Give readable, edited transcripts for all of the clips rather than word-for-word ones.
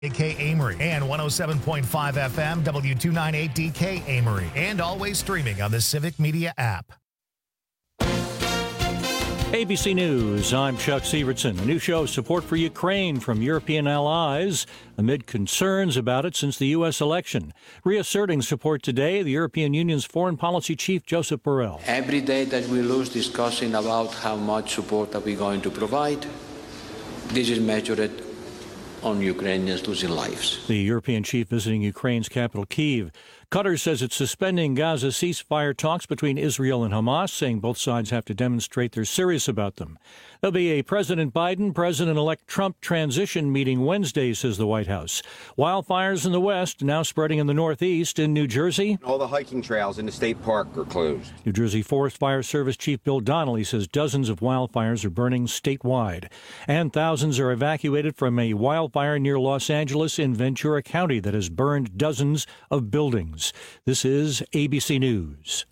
DK Amory and 107.5 FM W298DK Amory, and always streaming on the Civic Media app. ABC News, I'm Chuck Sievertson. A new show of support for Ukraine from European allies amid concerns about it since the U.S. election. Reasserting support today, the European Union's foreign policy chief, Josep Borrell. Every day that we lose discussing about how much support are we going to provide, this is measured on Ukrainians losing lives. The European chief visiting Ukraine's capital, Kyiv. Qatar says it's suspending Gaza ceasefire talks between Israel and Hamas, saying both sides have to demonstrate they're serious about them. There'll be a President Biden, President-elect Trump transition meeting Wednesday, says the White House. Wildfires in the west, now spreading in the northeast. In New Jersey, all the hiking trails in the state park are closed. New Jersey Forest Fire Service Chief Bill Donnelly says dozens of wildfires are burning statewide. And thousands are evacuated from a wildfire near Los Angeles in Ventura County that has burned dozens of buildings. This is ABC News.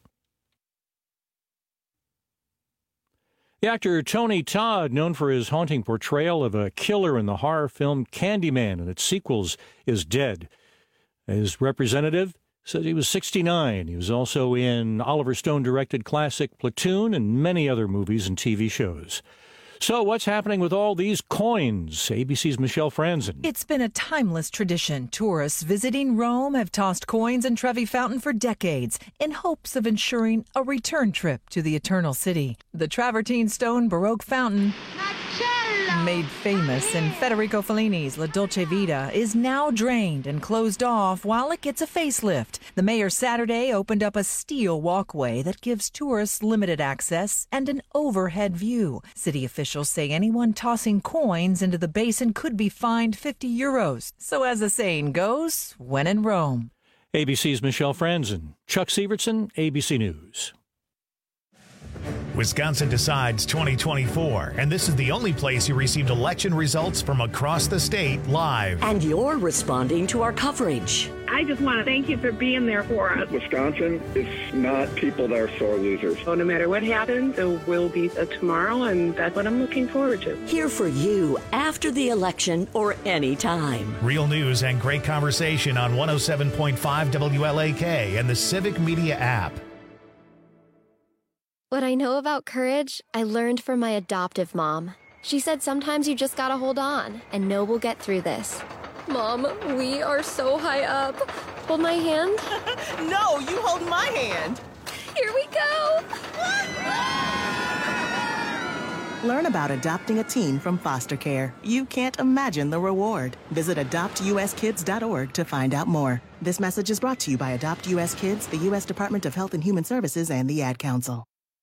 The actor Tony Todd, known for his haunting portrayal of a killer in the horror film Candyman and its sequels, is dead. His representative said he was 69. He was also in Oliver Stone-directed classic Platoon and many other movies and TV shows. So what's happening with all these coins? ABC's Michelle Franzen. It's been a timeless tradition. Tourists visiting Rome have tossed coins in Trevi Fountain for decades in hopes of ensuring a return trip to the Eternal City. The travertine stone Baroque fountain, made famous in Federico Fellini's La Dolce Vita, is now drained and closed off while it gets a facelift. The mayor Saturday opened up a steel walkway that gives tourists limited access and an overhead view. City officials say anyone tossing coins into the basin could be fined €50. So as the saying goes, when in Rome. ABC's Michelle Franzen. Chuck Sievertson, ABC News. Wisconsin Decides 2024, and this is the only place you received election results from across the state live. And you're responding to our coverage. I just want to thank you for being there for us. Wisconsin is not people that are sore losers. So no matter what happens, there will be a tomorrow, and that's what I'm looking forward to. Here for you after the election or any time. Real news and great conversation on 107.5 WLAK and the Civic Media app. What I know about courage, I learned from my adoptive mom. She said sometimes you just gotta hold on and know we'll get through this. Mom, we are so high up. Hold my hand. No, you hold my hand. Here we go. Learn about adopting a teen from foster care. You can't imagine the reward. Visit adoptuskids.org to find out more. This message is brought to you by Adopt U.S. Kids, the U.S. Department of Health and Human Services, and the Ad Council.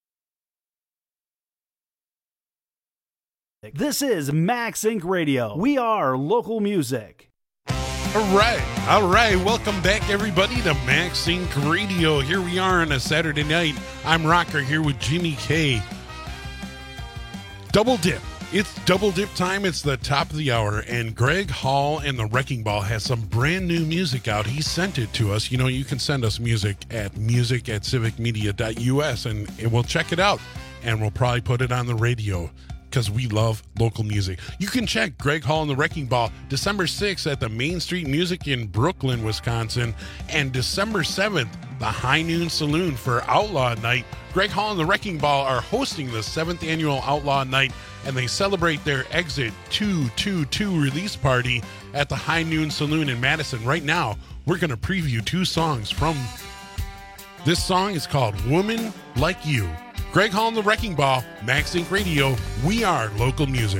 This is Max Inc. Radio. We are local music. All right. Welcome back, everybody, to Max Inc. Radio. Here we are on a Saturday night. I'm Rocker here with Jimmy K. Double dip. It's double dip time. It's the top of the hour, and Greg Hall and the Wrecking Ball has some brand new music out. He sent it to us. You know, you can send us music at music@civicmedia.us, and we'll check it out, and we'll probably put it on the radio, because we love local music. You can check Greg Hall and the Wrecking Ball December 6th at the Main Street Music in Brooklyn, Wisconsin, and December 7th, the High Noon Saloon for Outlaw Night. Greg Hall and the Wrecking Ball are hosting the 7th annual Outlaw Night, and they celebrate their Exit 222 release party at the High Noon Saloon in Madison. Right now, we're going to preview two songs from this song. Is called Woman Like You. Greg Hall and the Wrecking Ball, Max Inc. Radio. We are local music.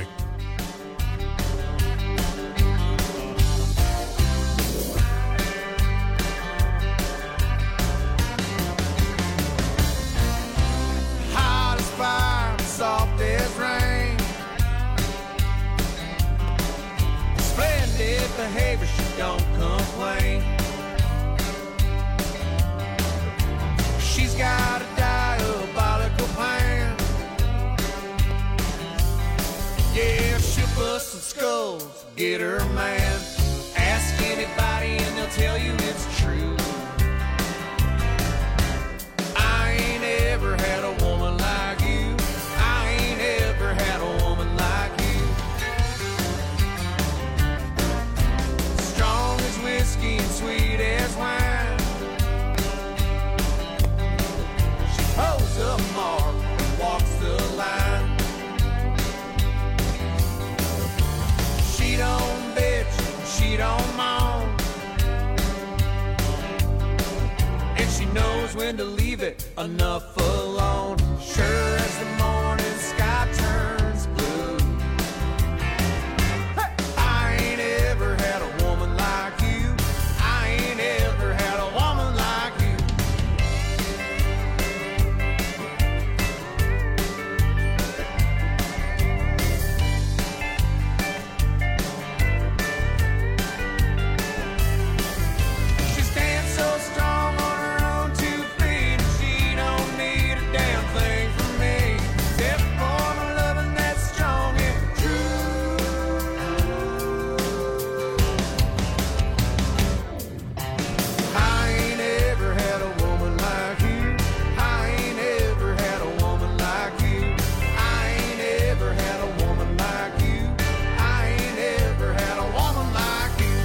Hot as fire, soft as rain. Splendid behavior, she don't complain. She's got a diabolical plan. Yeah, she'll bust some skulls, get her man. Ask anybody and they'll tell you it's true. I ain't ever had a woman like you. I ain't ever had a woman like you. she don't moan. And she knows when to leave it enough alone. Sure as the morning sky turns blue. Hey! I ain't ever had a woman like you. I ain't ever had a woman like you. She stands so strong on her own 2 feet. She don't need a damn thing from me, except for my loving that's strong and true. I ain't ever had a woman like you. I ain't ever had a woman like you. I ain't ever had a woman like you. I ain't ever had a woman like you.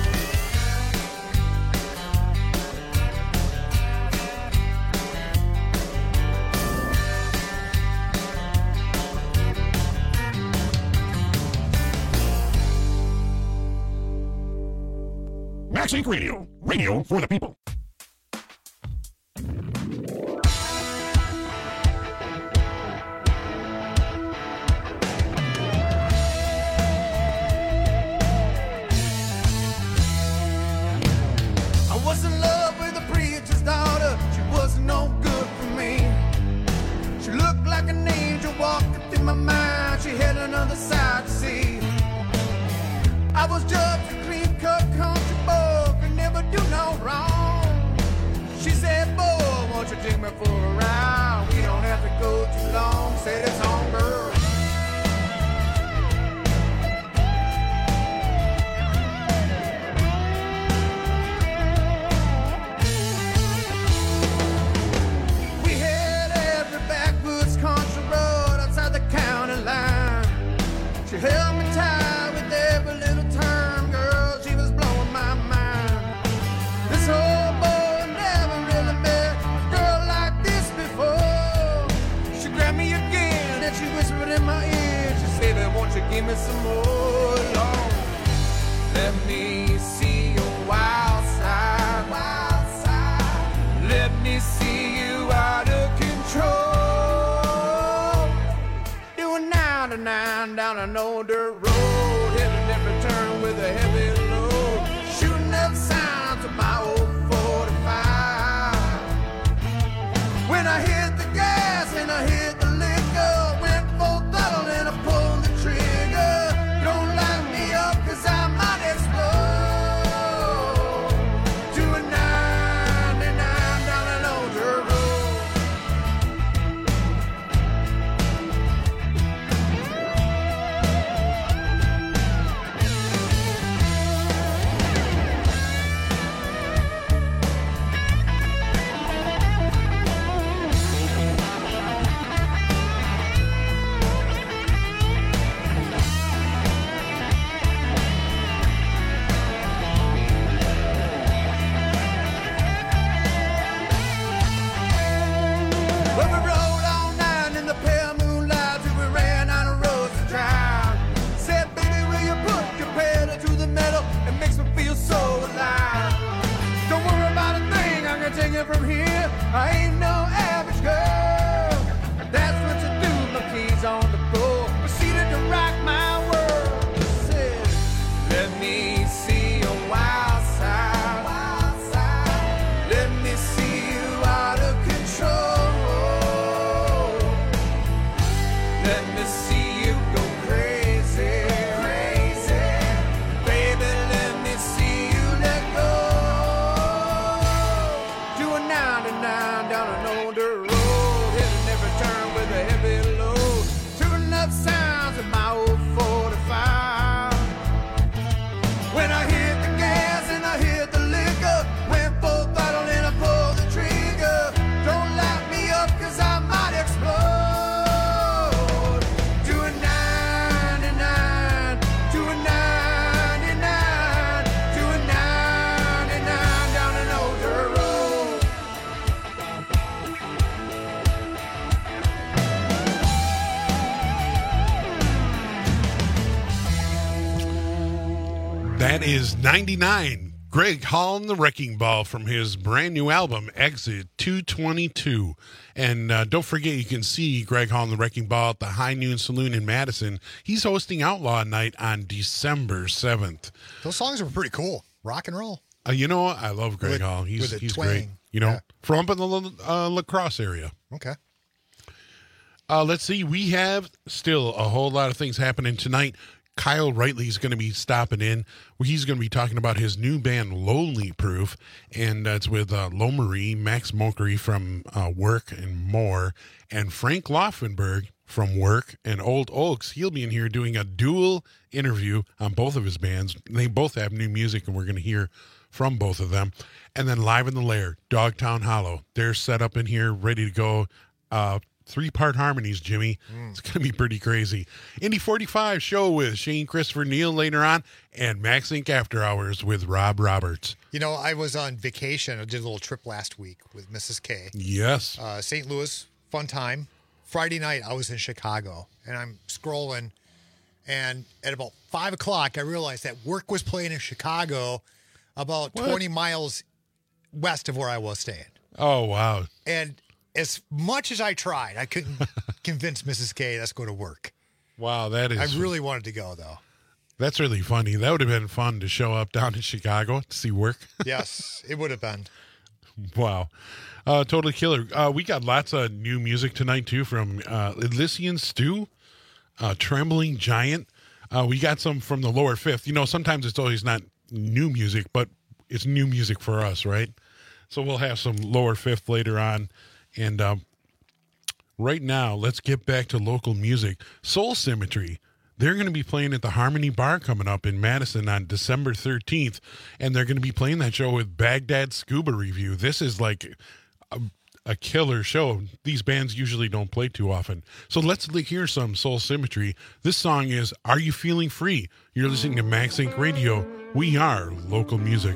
Max Inc. Radio. Radio for the people. I was in love with a preacher's daughter. She wasn't no good for me. She looked like an angel walking through my mind. She had another side to see. I was just a clean-cut country boy, could never do no wrong. She said, boy, won't you take me for a ride? We don't have to go too long. Said it's on, girl. We had every backwoods country road outside the county line. She held me tight with every little turn, girl, she was blowing my mind. This old boy never really met a girl like this before. She grabbed me again and she whispered in my ear. She said, "Baby, won't you give me some more, Lord? Let me see your wild side, wild side. Let me see you out of control. Doing 99 down an old dirt road, hitting every turn with a heavy load, shooting up sounds of my old 45. When I hit the gas and I hit the liquor, went full throttle and I pulled the trigger. Don't light me up 'cause I might explode. Doing 99 down an old dirt road. Well, we rode all night in the pale moonlight till we ran out of roads to drive. Said, baby, will you put your pedal to the metal? It makes me feel so alive. Don't worry about a thing, I can take it from here. I ain't no average girl. That's what you do, my keys on the floor. Proceeded to rock my world. Said, let me see your wild side, wild side. Let me see you out of control. Let me see you go crazy, crazy. Baby, let me see you let go. Doing 99 down an That is 99. Greg Hall and the Wrecking Ball from his brand new album, Exit 222. And don't forget, you can see Greg Hall and the Wrecking Ball at the High Noon Saloon in Madison. He's hosting Outlaw Night on December 7th. Those songs were pretty cool. Rock and roll. You know what? I love Greg Hall. He's great. You know, from up in the La Crosse area. Okay. Let's see. We have still a whole lot of things happening tonight. Kyle Rightly is going to be stopping in. He's going to be talking about his new band, Lonely Proof, and it's with Lo Marie, Max Mokery from Work and More, and Frank Laufenberg from Work and Old Oaks. He'll be in here doing a dual interview on both of his bands. They both have new music, and we're going to hear from both of them. And then Live in the Lair, Dogtown Hollow. They're set up in here, ready to go. 3-part harmonies, Jimmy. It's going to be pretty crazy. Indy 45 show with Shane Christopher Neal later on, and Max Inc. After Hours with Rob Roberts. You know, I was on vacation. I did a little trip last week with Mrs. K. Yes. St. Louis, fun time. Friday night, I was in Chicago, and I'm scrolling, and at about 5 o'clock, I realized that Work was playing in Chicago about 20 miles west of where I was staying. Oh, wow. And as much as I tried, I couldn't convince Mrs. K, let's go to Work. Wow, that is... I really wanted to go, though. That's really funny. That would have been fun to show up down in Chicago to see Work. Yes, it would have been. Wow. Totally killer. We got lots of new music tonight, too, from Elysian Stew, Trembling Giant. We got some from the Lower Fifth. You know, sometimes it's always not new music, but it's new music for us, right? So we'll have some Lower Fifth later on. And right now, let's get back to local music. Soul Symmetry. They're going to be playing at the Harmony Bar coming up in Madison on December 13th. And they're going to be playing that show with Baghdad Scuba Review. This is like a killer show. These bands usually don't play too often. So let's hear some Soul Symmetry. This song is Are You Feeling Free? You're listening to Max Inc. Radio. We are local music.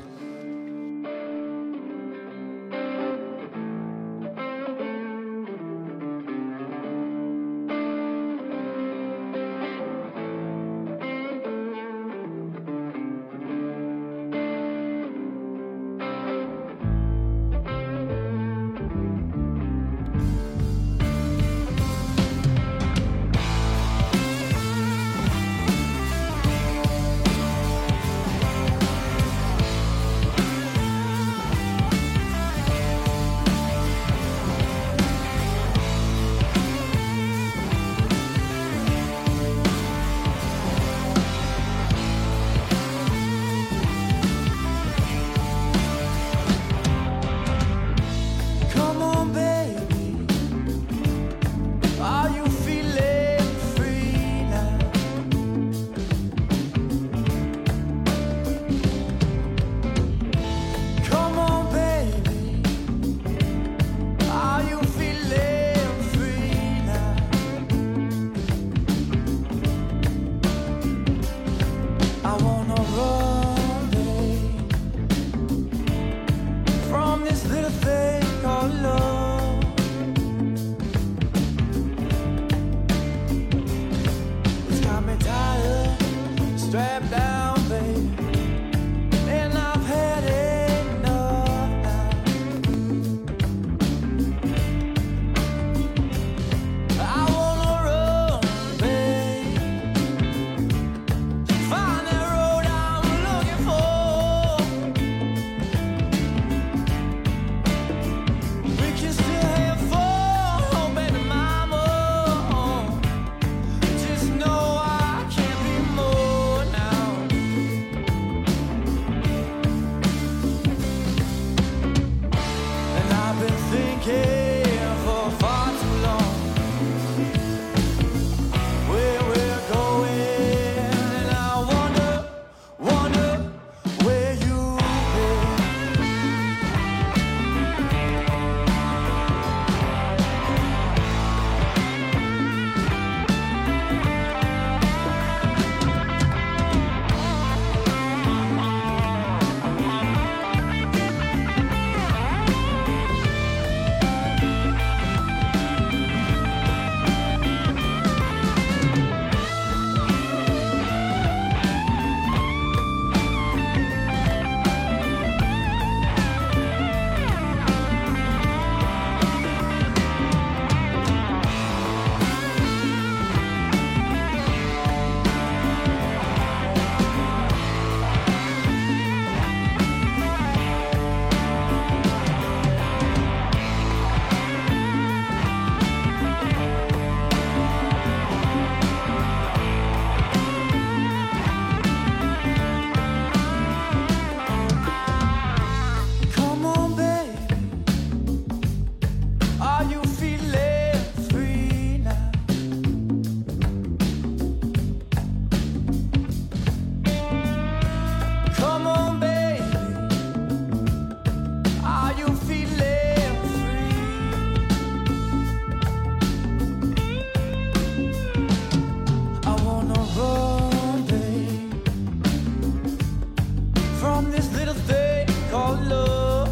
from this little thing called love.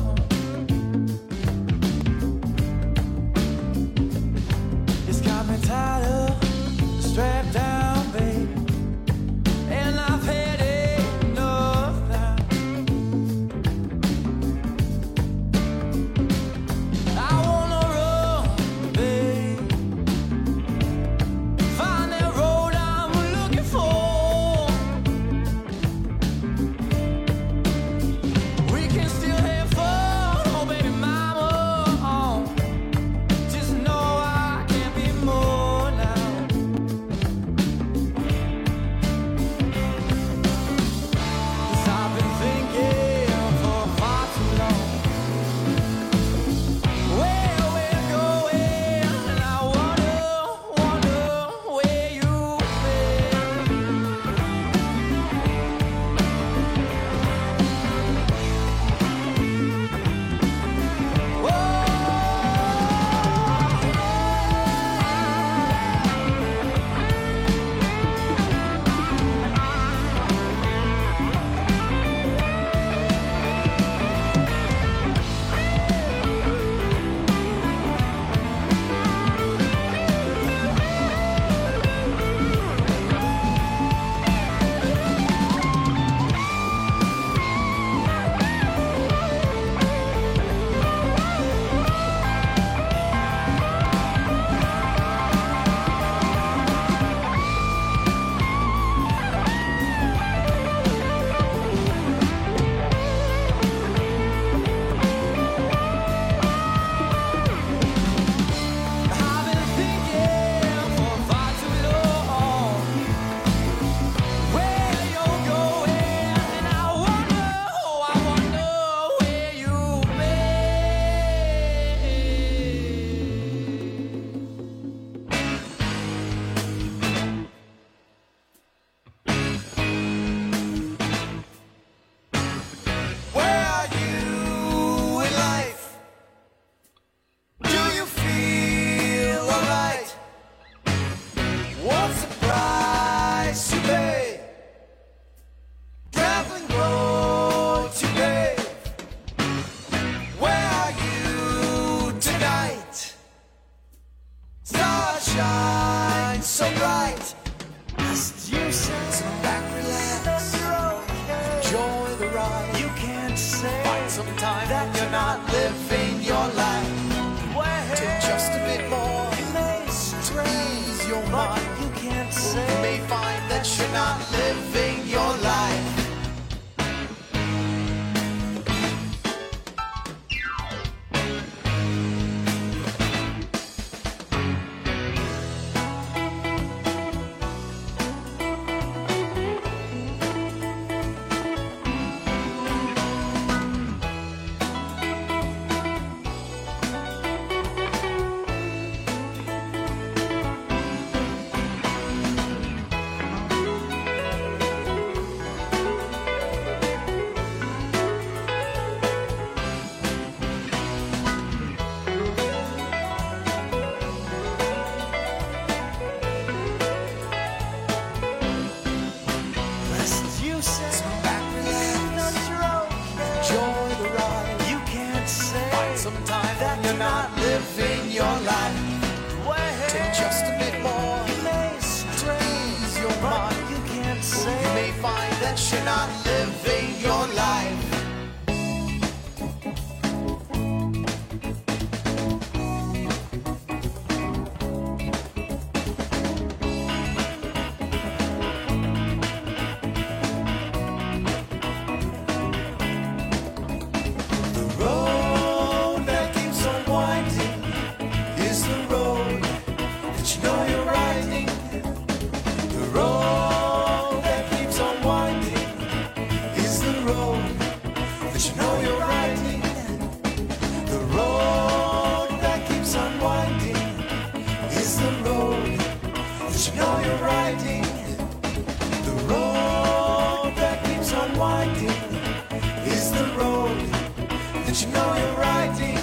It's got me tied up, strapped down, baby, and I've had enough now. I wanna run, babe, find that road I'm looking for. We can still have fun, oh baby mama, just know I can't be more now. 'Cause I've been thinking for far too long where we're going, and I wonder where you've Where are you in life? Do you feel alright? What's the price you pay? Traveling road to pay. Where are you tonight? Stars shine so bright. Must you sit back, relax, enjoy the ride. You can't say find some time that you're not living your life. Take just a bit more, ease your mind. You can't say you may find that you're not living your life. Rest you sit back, relax, enjoy the ride. You can't say find some time that you're not living your life. Take just a bit more, ease your mind. You can't say you may find that you're not living your life. The road that keeps on winding is the road that you know you're riding. The road that keeps on winding is the road that you know you're riding. The road that keeps on winding is the road that you know you're riding. The road that keeps on winding is the road that you know you're riding.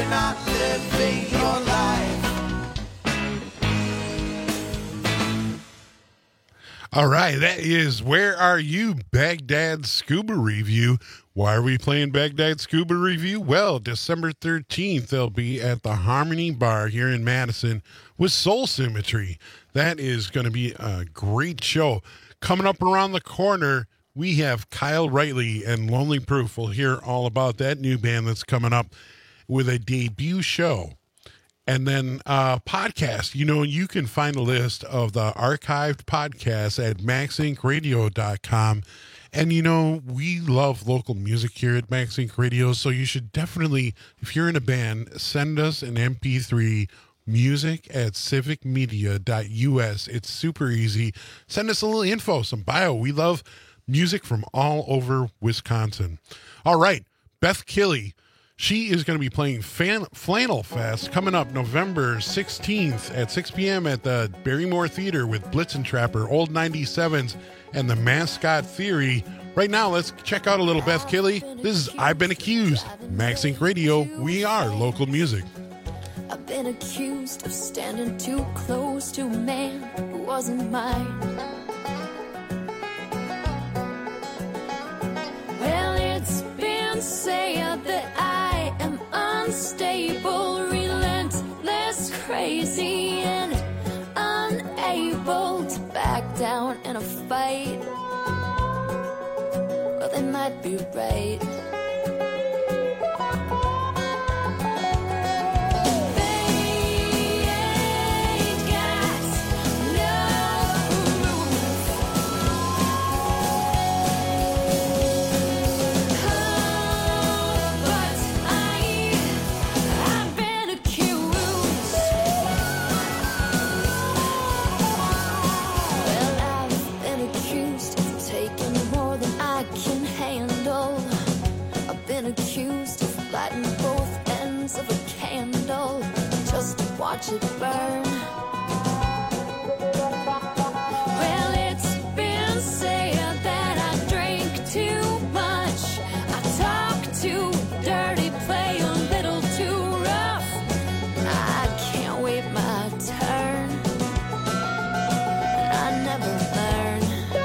not living your life. All right, that is Where Are You, Baghdad Scuba Review. Why are we playing Baghdad Scuba Review? Well, December 13th, they'll be at the Harmony Bar here in Madison with Soul Symmetry. That is going to be a great show. Coming up around the corner, we have Kyle Rightly and Lonely Proof. We'll hear all about that new band that's coming up with a debut show. And then podcast, you can find a list of the archived podcasts at maxincradio.com. And, we love local music here at Max Inc. Radio, so you should definitely, if you're in a band, send us an MP3 music@civicmedia.us. It's super easy. Send us a little info, some bio. We love music from all over Wisconsin. All right, Beth Killey. She is going to be playing Flannel Fest coming up November 16th at 6 p.m. at the Barrymore Theater with Blitzen Trapper, Old 97s, and the Mascot Theory. Right now, let's check out a little Beth Killey. This is I've Been Accused. Max Inc. Radio. We are local music. I've been accused of standing too close to a man who wasn't mine. Well, it's been said that I am unstable, relentless, crazy, and unable to back down in a fight. Well, they might be right. Accused of lighting both ends of a candle just to watch it burn. Well, it's been said that I drink too much, I talk too dirty, play a little too rough. I can't wait my turn, and I never learn.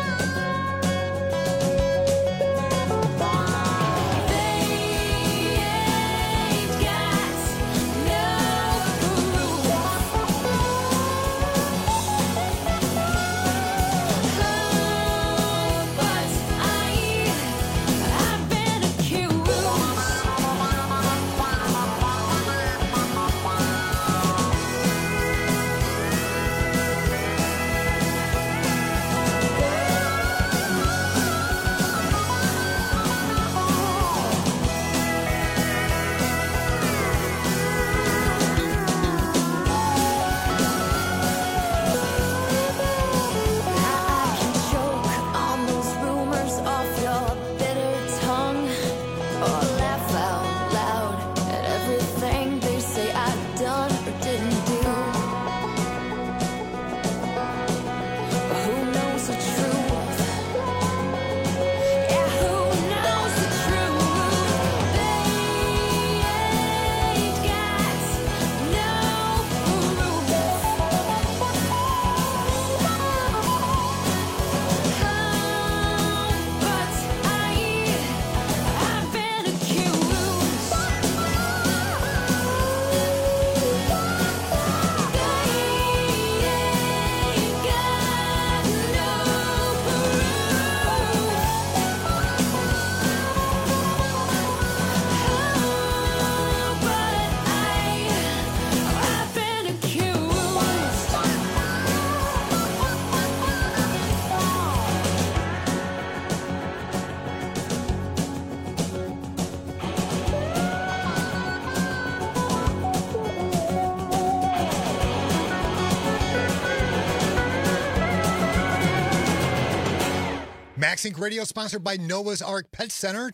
Max Inc. Radio, sponsored by Noah's Ark Pet Center,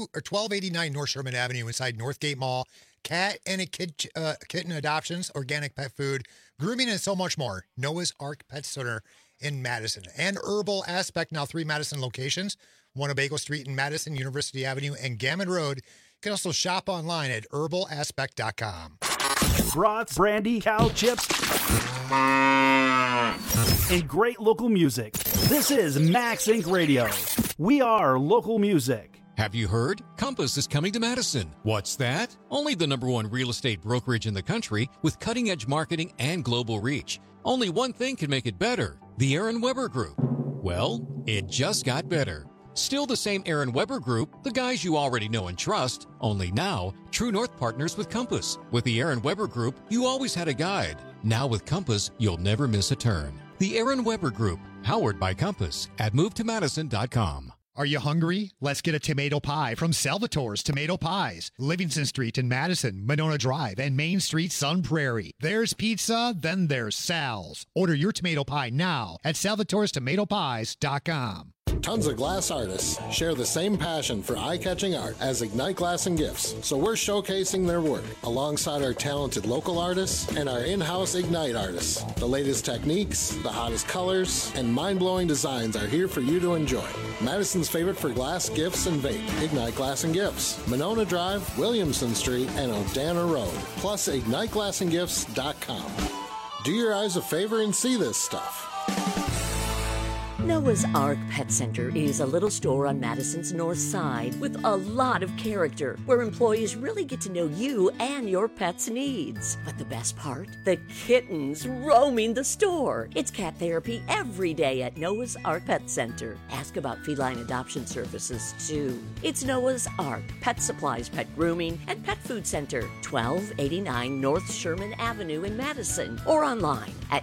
1289 North Sherman Avenue inside Northgate Mall. Cat and a kitten adoptions, organic pet food, grooming, and so much more. Noah's Ark Pet Center in Madison. And Herbal Aspect, now 3 Madison locations. Winnebago Street in Madison, University Avenue, and Gammon Road. You can also shop online at herbalaspect.com. Brats, brandy, cow chips, and great local music. This is Max Inc. Radio. We are local music. Have you heard? Compass is coming to Madison. What's that? Only the #1 real estate brokerage in the country with cutting-edge marketing and global reach. Only one thing can make it better. The Aaron Weber Group. Well, it just got better. Still the same Aaron Weber Group, the guys you already know and trust, only now, True North partners with Compass. With the Aaron Weber Group, you always had a guide. Now with Compass, you'll never miss a turn. The Aaron Weber Group, powered by Compass, at MoveToMadison.com. Are you hungry? Let's get a tomato pie from Salvatore's Tomato Pies. Livingston Street in Madison, Monona Drive, and Main Street, Sun Prairie. There's pizza, then there's Sal's. Order your tomato pie now at salvatorestomatopies.com. Tons of glass artists share the same passion for eye-catching art as Ignite Glass and Gifts, so we're showcasing their work alongside our talented local artists and our in-house Ignite artists. The latest techniques, the hottest colors, and mind-blowing designs are here for you to enjoy. Madison's favorite for glass, gifts, and vape, Ignite Glass and Gifts. Monona Drive, Williamson Street, and O'Dana Road. Plus, IgniteGlassandGifts.com. Do your eyes a favor and see this stuff. Noah's Ark Pet Center is a little store on Madison's north side with a lot of character, where employees really get to know you and your pet's needs. But the best part? The kittens roaming the store. It's cat therapy every day at Noah's Ark Pet Center. Ask about feline adoption services, too. It's Noah's Ark Pet Supplies, Pet Grooming, and Pet Food Center, 1289 North Sherman Avenue in Madison, or online at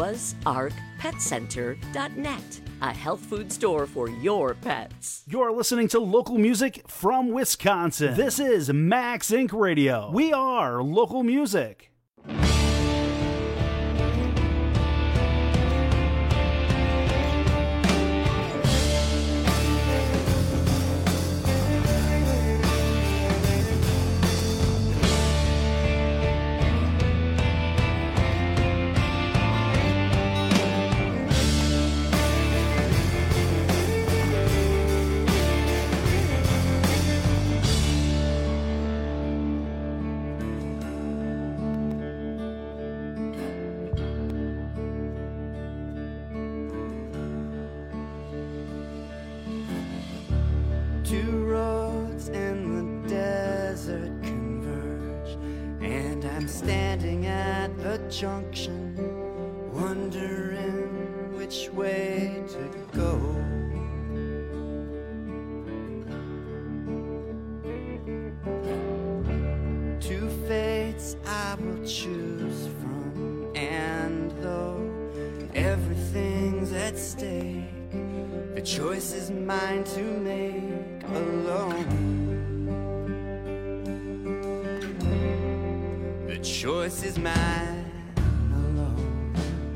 noahsarkpetcenter.net. A health food store for your pets. You're listening to local music from Wisconsin. This is Max Inc. Radio. We are local music. Two roads in the desert converge, and I'm standing at the junction, wondering which way to go. Two fates I will choose from, and though everything's at stake, the choice is mine to make alone. The choice is mine alone.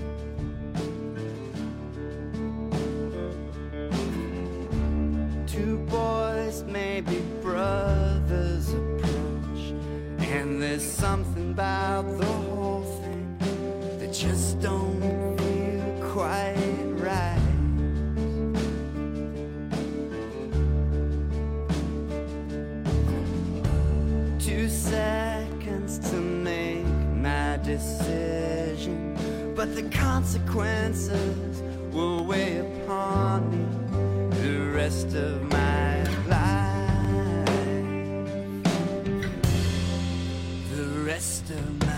Two boys, maybe brothers, approach, and there's something about the whole thing that just don't feel quite right. 2 seconds to make my decision, but the consequences will weigh upon me the rest of my life. The rest of my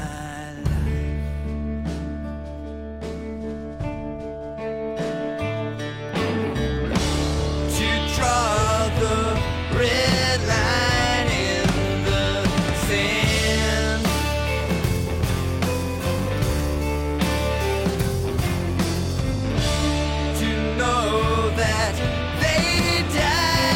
life. To draw the red line in the sand, to know that they died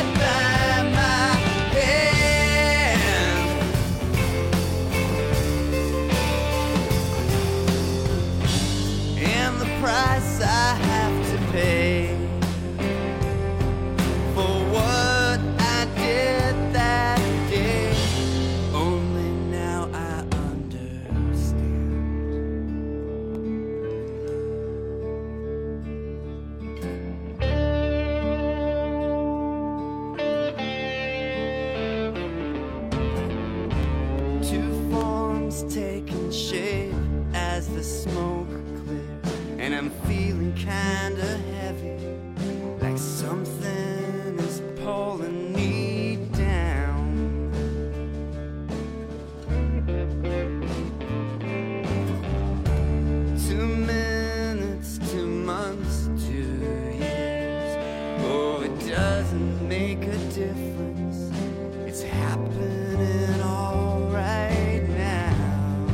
doesn't make a difference. It's happening all right now.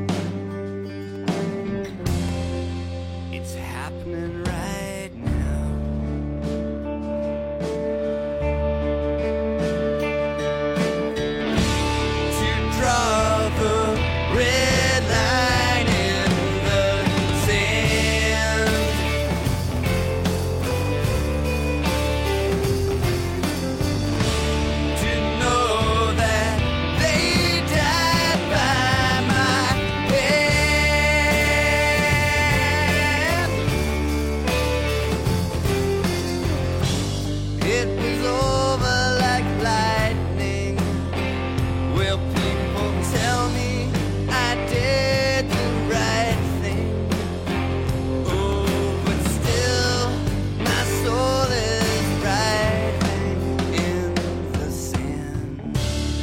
It's happening right now. To draw the red line in the sand. To know that they died by my hand. It was over like lightning. Will people tell me I did the right thing? Oh, but still, my soul is writhing in the sand.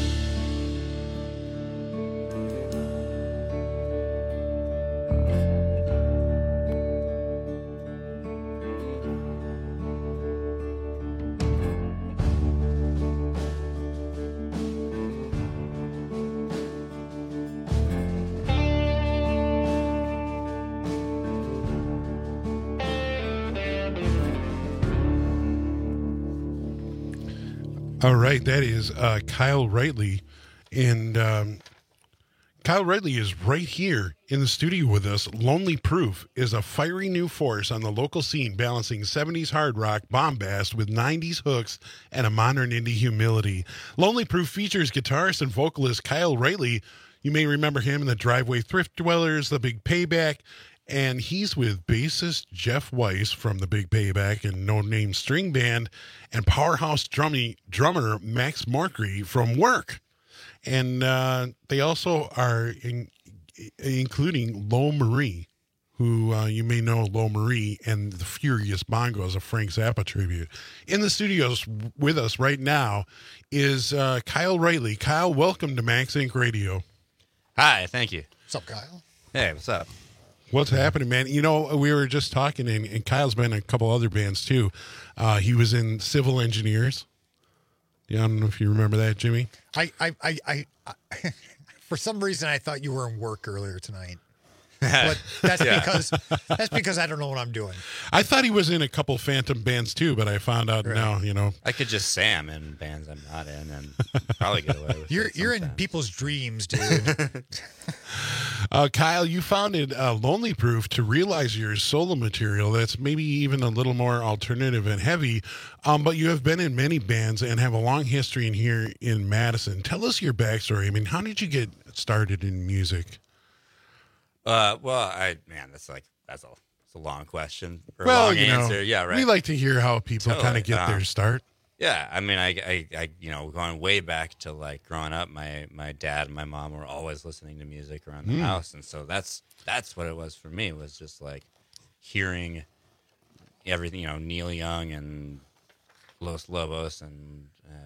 All right, that is Kyle Rightly. And Kyle Rightly is right here in the studio with us. Lonely Proof is a fiery new force on the local scene, balancing 70s hard rock bombast with 90s hooks and a modern indie humility. Lonely Proof features guitarist and vocalist Kyle Rightly. You may remember him in the Driveway Thrift Dwellers, The Big Payback, and he's with bassist Jeff Weiss from The Big Payback and No Name String Band, and powerhouse drummer Max Morkery from Work. And they also are including Lo Marie, who you may know Lo Marie and the Furious Bongos, a Frank Zappa tribute. In the studios with us right now is Kyle Rightly. Kyle, welcome to Max Inc. Radio. Hi, thank you. What's up, Kyle? Hey, what's up? What's happening, man? You know, we were just talking, and Kyle's been in a couple other bands, too. He was in Civil Engineers. Yeah, I don't know if you remember that, Jimmy. I for some reason, I thought you were in Work earlier tonight. But that's because I don't know what I'm doing. I thought he was in a couple Phantom bands, too, but I found out now, you know. I could just say I'm in bands I'm not in and probably get away with it. You're in people's dreams, dude. Kyle, you founded Lonely Proof to realize your solo material that's maybe even a little more alternative and heavy, but you have been in many bands and have a long history in here in Madison. Tell us your backstory. I mean, how did you get started in music? That's a long question or a long answer. Yeah, right. We like to hear how people kind of get their start. Yeah, I mean, I going way back to like growing up, my dad and my mom were always listening to music around the house, and so that's what it was for me. Was just like hearing everything, Neil Young and Los Lobos and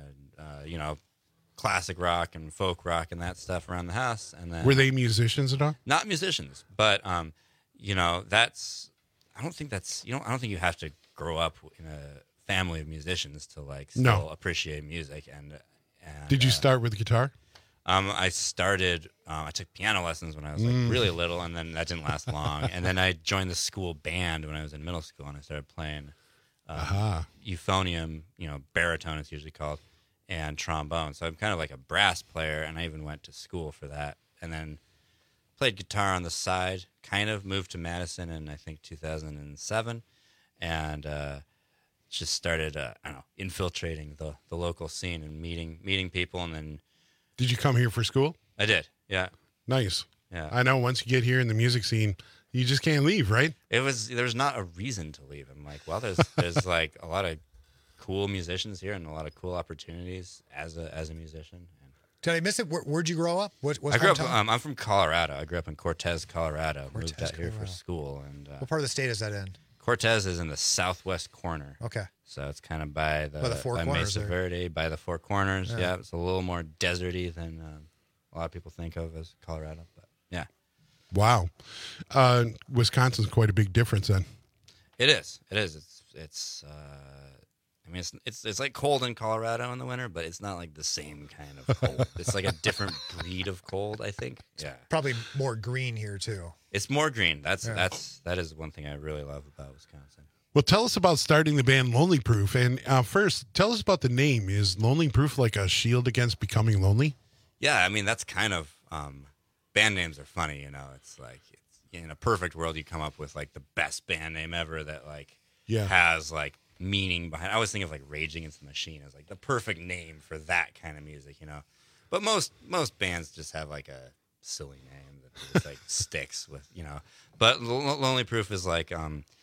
classic rock and folk rock and that stuff around the house. And then were they musicians at all? Not musicians, but that's. I don't think you have to grow up in a family of musicians to still appreciate music. And did you start with guitar? I started. I took piano lessons when I was really little, and then that didn't last long. And then I joined the school band when I was in middle school, and I started playing euphonium, baritone it's usually called, and trombone. So I'm kind of like a brass player, and I even went to school for that. And then played guitar on the side. Kind of moved to Madison in I think 2007, and just started infiltrating the local scene and meeting people. And then did you come here for school? I did. Yeah. Nice. Yeah. I know once you get here in the music scene, you just can't leave, right? There's not a reason to leave. I'm like, well, there's like a lot of cool musicians here and a lot of cool opportunities as a musician. Did I miss it? Where'd you grow up? What's I grew up. I'm from Colorado. I grew up in Cortez, Colorado. Moved out here for school. And what part of the state is that in? Cortez is in the southwest corner. Okay. So it's kind of by the Four Corners Mesa Verde, by the Four Corners. Yeah, it's a little more deserty than a lot of people think of as Colorado. But yeah. Wow. Wisconsin's quite a big difference then. It is. It's I mean, it's like cold in Colorado in the winter, but it's not like the same kind of cold. It's like a different breed of cold, I think. Yeah, Probably more green here too. it's more green. That is one thing I really love about Wisconsin. Well, tell us about starting the band Lonely Proof. And first, tell us about the name. Is Lonely Proof like a shield against becoming lonely? Yeah, I mean, that's kind of band names are funny, you know. It's like in a perfect world, you come up with like the best band name ever that like has like meaning behind. I always think of like Rage Against the Machine as like the perfect name for that kind of music, you know. But most bands just have like a silly name that just like sticks with, you know. But Lonely Proof is like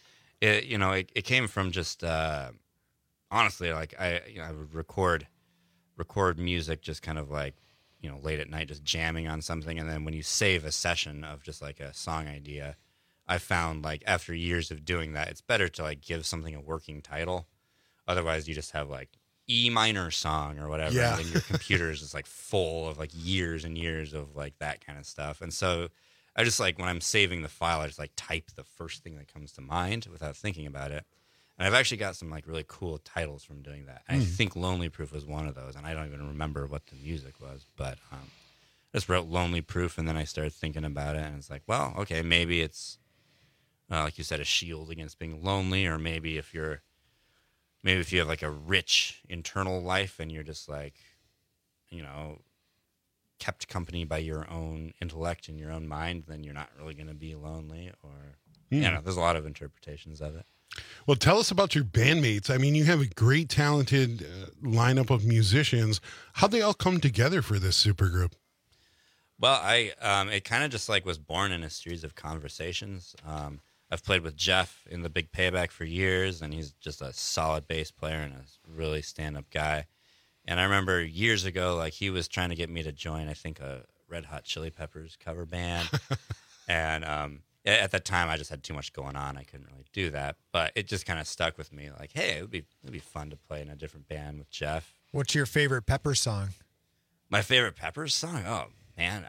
it came from just honestly, like I would record music just kind of like, you know, late at night, just jamming on something. And then when you save a session of just like a song idea, I found like after years of doing that, it's better to like give something a working title. Otherwise you just have like E minor song or whatever. Yeah. And then your computer is just like full of like years and years of like that kind of stuff. And so I just like, when I'm saving the file, I just like type the first thing that comes to mind without thinking about it. And I've actually got some like really cool titles from doing that. And I think Lonely Proof was one of those. And I don't even remember what the music was, but I just wrote Lonely Proof. And then I started thinking about it. And it's like, well, okay, maybe it's like you said, a shield against being lonely. Or maybe if you have like a rich internal life and you're just like, you know, kept company by your own intellect and your own mind, then you're not really going to be lonely. Or, you know, there's a lot of interpretations of it. Well, tell us about your bandmates. I mean, you have a great, talented lineup of musicians. How'd they all come together for this supergroup? Well, it kind of just like was born in a series of conversations. I've played with Jeff in the Big Payback for years, and he's just a solid bass player and a really stand-up guy. And I remember years ago, like he was trying to get me to join, I think, a Red Hot Chili Peppers cover band. And at that time, I just had too much going on. I couldn't really do that. But it just kind of stuck with me. Like, hey, it'd be fun to play in a different band with Jeff. What's your favorite Pepper song? My favorite Peppers song? Oh, man.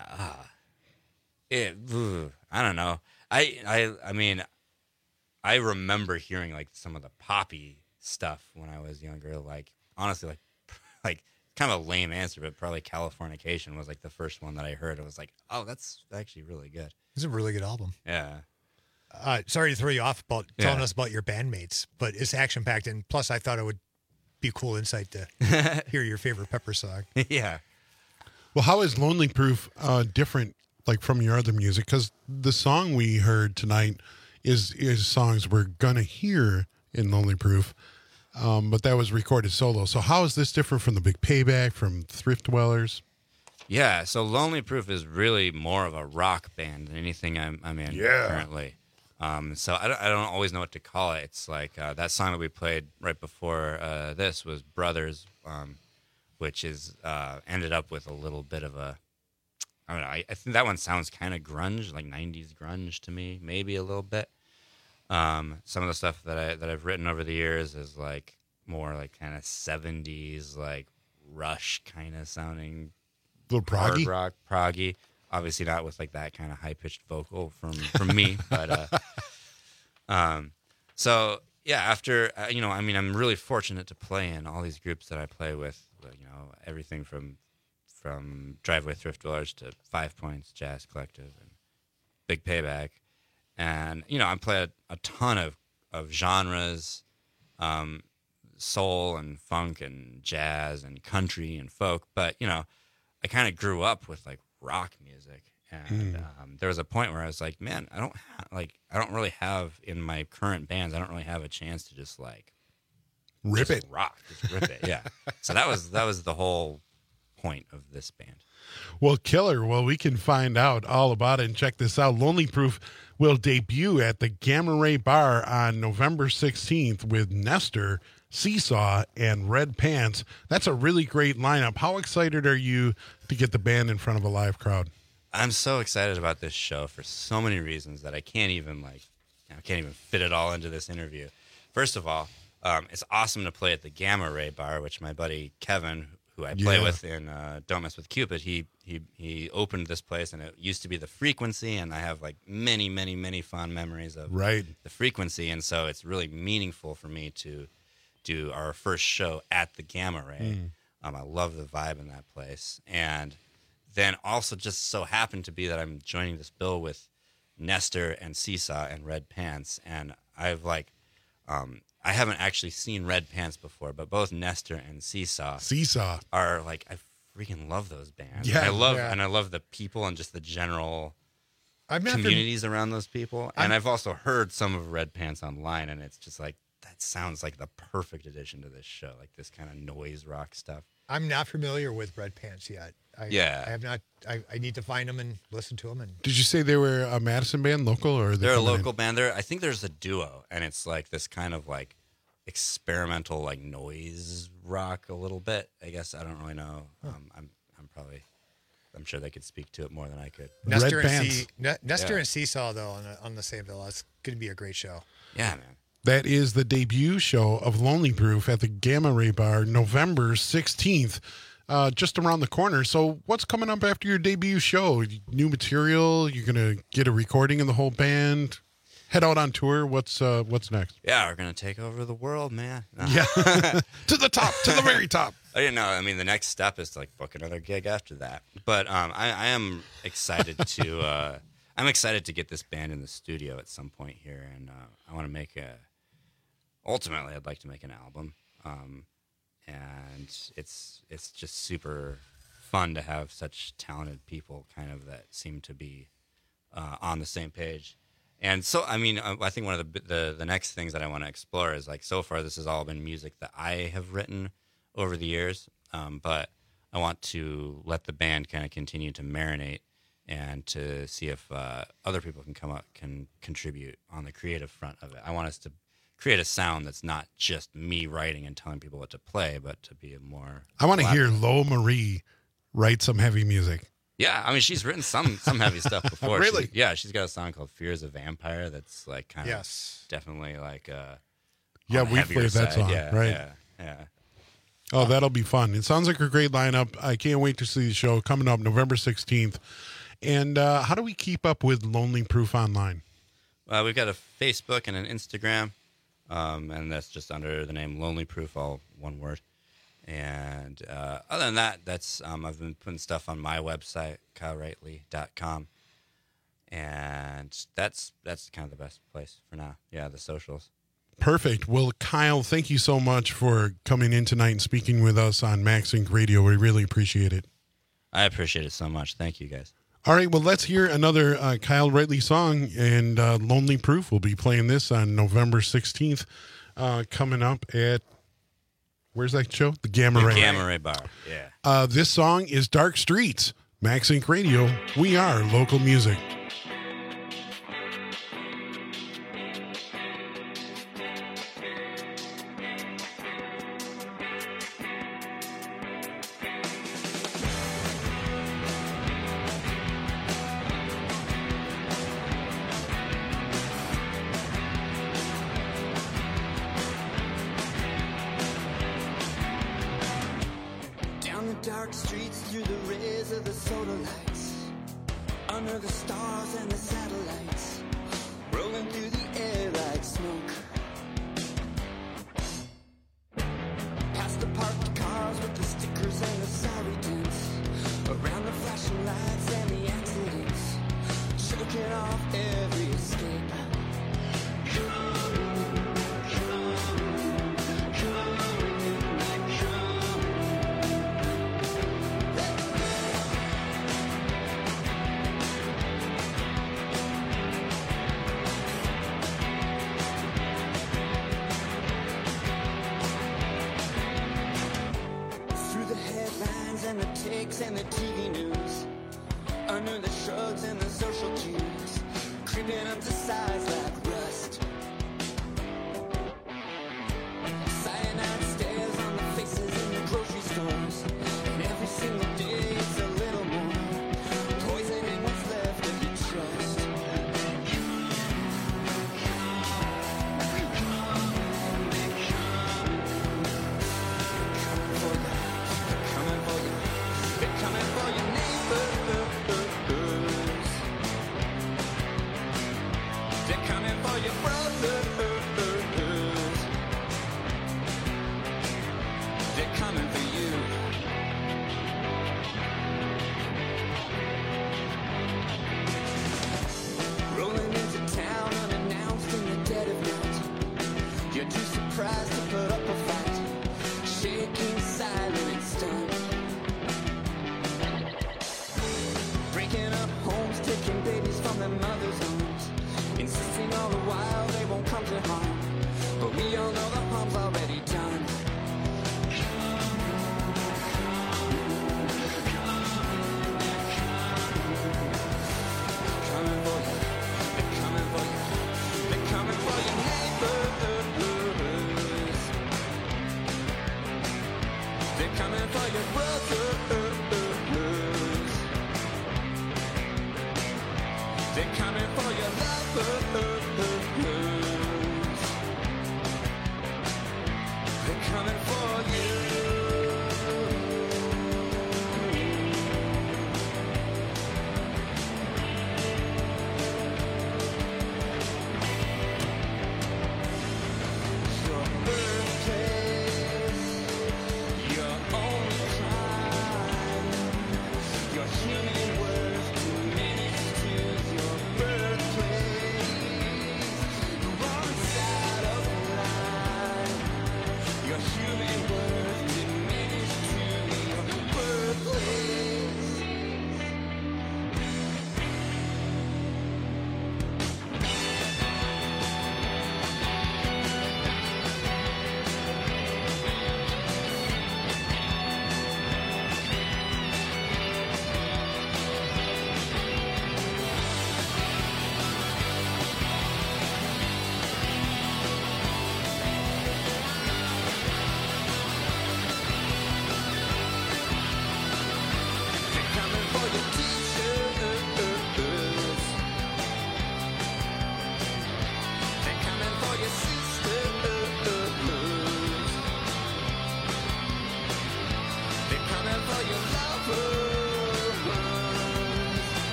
I don't know. I mean, I remember hearing like some of the poppy stuff when I was younger. Like, honestly, like kind of a lame answer, but probably Californication was like the first one that I heard. I was like, oh, that's actually really good. It's a really good album. Yeah. Sorry to throw you off about telling us about your bandmates, but it's action packed. And plus, I thought it would be a cool insight to hear your favorite Pepper song. Yeah. Well, how is Lonely Proof different, like from your other music? Because the song we heard tonight is songs we're gonna hear in Lonely Proof, but that was recorded solo. So how is this different from the Big Payback, from Thrift Dwellers? Yeah, so Lonely Proof is really more of a rock band than anything I'm in currently. So I don't always know what to call it. It's like that song that we played right before this was Brothers, which is ended up with a little bit of a, I don't know, I think that one sounds kind of grunge, like 90s grunge to me, maybe a little bit. Some of the stuff that I've written over the years is like more like kind of 70s, like Rush kind of sounding, little proggy, hard rock, proggy. Obviously not with like that kind of high pitched vocal from me, but so yeah. After you know, I mean, I'm really fortunate to play in all these groups that I play with. You know, everything from Driveway Thrift Dwellers to 5 Points, Jazz Collective, and Big Payback. And, you know, I play a ton of genres, soul and funk and jazz and country and folk. But, you know, I kind of grew up with, like, rock music. And there was a point where I was like, man, I don't really have, in my current bands, I don't really have a chance to just, like, rip it. Just rip it, yeah. So that was the whole point of this band. Well, killer. Well, we can find out all about it and check this out. Lonely Proof will debut at the Gamma Ray Bar on November 16th with Nestor, Seesaw, and Red Pants. That's a really great lineup. How excited are you to get the band in front of a live crowd? I'm so excited about this show for so many reasons that I can't even fit it all into this interview. First of all, it's awesome to play at the Gamma Ray Bar, which my buddy Kevin, who I play with in Don't Mess with Cupid, he opened this place, and it used to be the Frequency, and I have like many, many, many fond memories of the Frequency, and so it's really meaningful for me to do our first show at the Gamma Ray. I love the vibe in that place. And then also just so happened to be that I'm joining this bill with Nestor and Seesaw and Red Pants. And I've like, I haven't actually seen Red Pants before, but both Nestor and Seesaw are like, I freaking love those bands. Yeah, and I love the people and just the general communities around those people. And I've also heard some of Red Pants online, and it's just like, that sounds like the perfect addition to this show, like this kind of noise rock stuff. I'm not familiar with Red Pants yet. I have not. I need to find them and listen to them. And Did you say they were a Madison band, local, or they're a local band? I think there's a duo, and it's like this kind of like experimental, like noise rock a little bit. I guess I don't really know. I'm sure they could speak to it more than I could. Nestor and Seesaw though on the same bill. It's going to be a great show. Yeah, man. That is the debut show of Lonely Proof at the Gamma Ray Bar, November 16th, just around the corner. So what's coming up after your debut show? New material? You're going to get a recording of the whole band? Head out on tour? What's next? Yeah, we're going to take over the world, man. Yeah. To the top, to the very top. I didn't know. I mean, the next step is to like book another gig after that. But I am excited to I'm excited to get this band in the studio at some point here, and I want to make ultimately, I'd like to make an album, and it's just super fun to have such talented people, kind of that seem to be on the same page. And so, I mean, I think one of the next things that I want to explore is like, so far this has all been music that I have written over the years, but I want to let the band kind of continue to marinate and to see if other people can contribute on the creative front of it. I want us to create a sound that's not just me writing and telling people what to play, but to be a more... I want to hear Lo Marie write some heavy music. Yeah, I mean, she's written some heavy stuff before. Really? She's got a song called Fear is a Vampire that's like kind of definitely like yeah, we played that song, right? Yeah. Oh, that'll be fun. It sounds like a great lineup. I can't wait to see the show coming up November 16th. And how do we keep up with Lonely Proof online? We've got a Facebook and an Instagram. And that's just under the name Lonely Proof, all one word. And other than that, that's I've been putting stuff on my website, KyleRightly.com. And that's kind of the best place for now. Yeah, the socials. Perfect. Well, Kyle, thank you so much for coming in tonight and speaking with us on Max Inc. Radio. We really appreciate it. I appreciate it so much. Thank you, guys. All right, well, let's hear another Kyle Rightly song, and Lonely Proof will be playing this on November 16th, coming up at, where's that show? The Gamma Ray. The Gamma Ray Bar, yeah. This song is Dark Streets, Max Inc. Radio. We are local music. Dark streets through the rays of the solar lights, under the stars and the satellites, rolling through the air like smoke. Past the parked cars with the stickers and the sorry dents, around the flashing lights and the accidents, choking off every escape. And the takes and the TV news, under the shrugs and the social cues, creeping up to size like rust. Cyanide stares on the faces in the grocery stores, and every single day it's a little more poison in what's left of your trust. Coming for your neighbors. They're coming for they're coming for you. Rolling into town unannounced in the dead of night. You're too surprised to put up a fight. Shaking, silent and stunned. Breaking up homes, taking babies from their mothers' arms. Insisting all the while they won't come to harm. But we all know the harm's already done. Coming for you, they're coming for you. They're coming for your neighbors. They're coming for your brothers. They're coming for your lovers. They're coming for you. Your birthplace, your only time.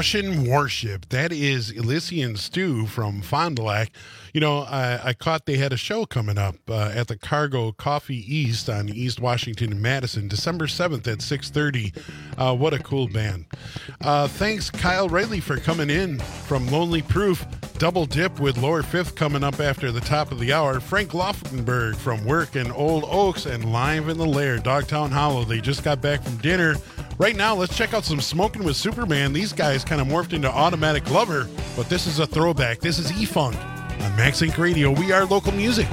Russian Warship. That is Elysian Stew from Fond du Lac. You know, I caught they had a show coming up at the Cargo Coffee East on East Washington and Madison, December 7th at 6:30. What a cool band. Thanks, Kyle Riley, for coming in from Lonely Proof. Double dip with Lower Fifth coming up after the top of the hour. Frank Laufenberg from work in Old Oaks and Live in the Lair, Dogtown Hollow. They just got back from dinner. Right now, let's check out some Smoking with Superman. These guys kind of morphed into Automatic Lover, but this is a throwback. This is E-Funk on Max Inc. Radio. We are local music.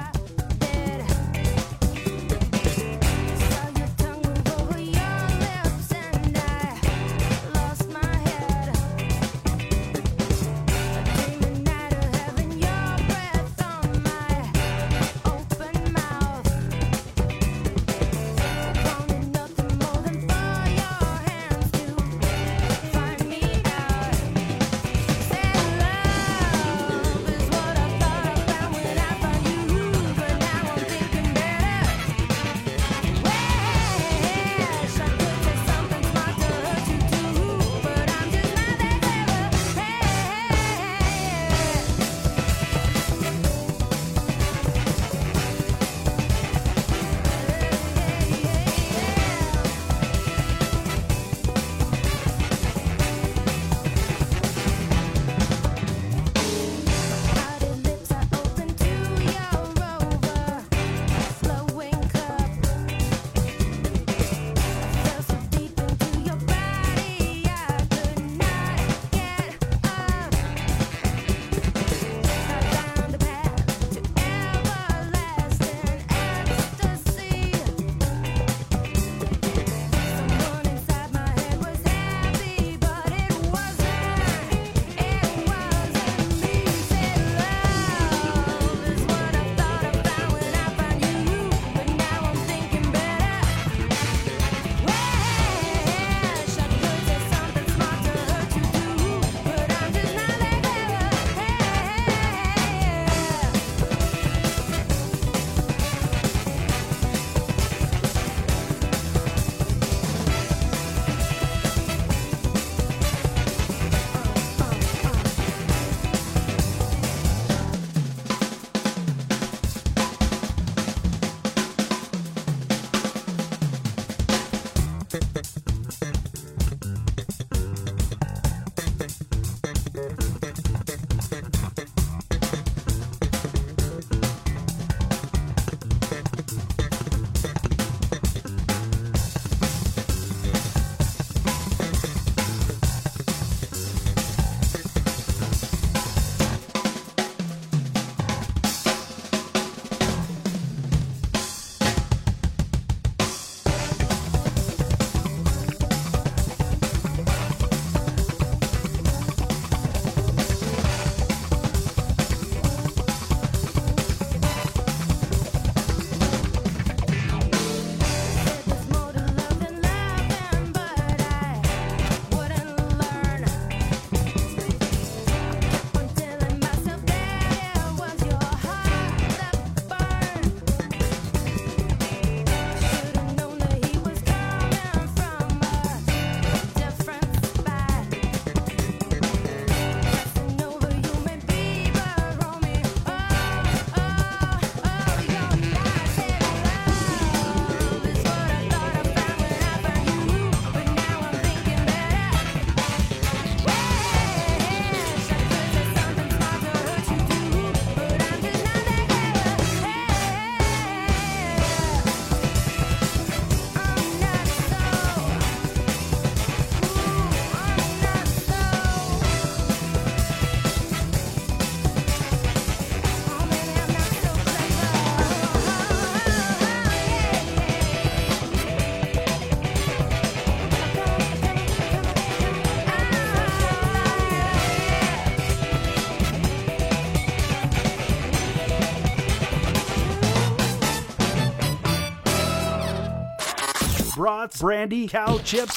brats, brandy, cow chips,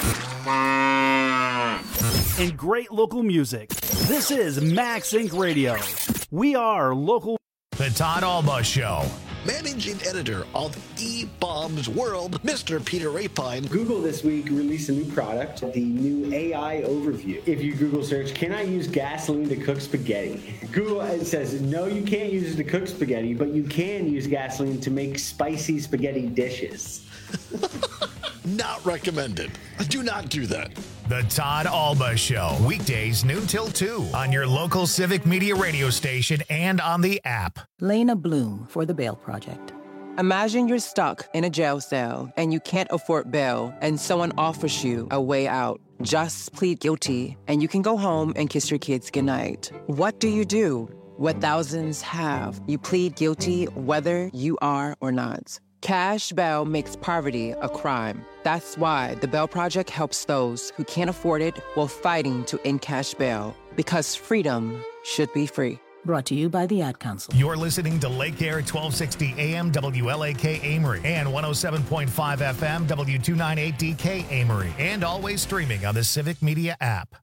and great local music. This is Max Inc. Radio. We are local. The Todd Alba Show. managing editor of E-Bombs World, Mr. Peter Rapine. Google this week released a new product, the new AI overview. If you Google search, can I use gasoline to cook spaghetti? Google says, no, you can't use it to cook spaghetti, but you can use gasoline to make spicy spaghetti dishes. Not recommended. Do not do that. The Todd Alba Show, weekdays noon till 2 on your local Civic Media radio station and on the app. Lena Bloom for the Bail Project. Imagine you're stuck in a jail cell and you can't afford bail and someone offers you a way out. Just plead guilty and you can go home and kiss your kids goodnight. What do you do? What thousands have. You plead guilty whether you are or not. Cash bail makes poverty a crime. That's why the Bail Project helps those who can't afford it while fighting to end cash bail. Because freedom should be free. Brought to you by the Ad Council. You're listening to Lake Air 1260 AM WLAK Amory and 107.5 FM W298DK Amory, and always streaming on the Civic Media app.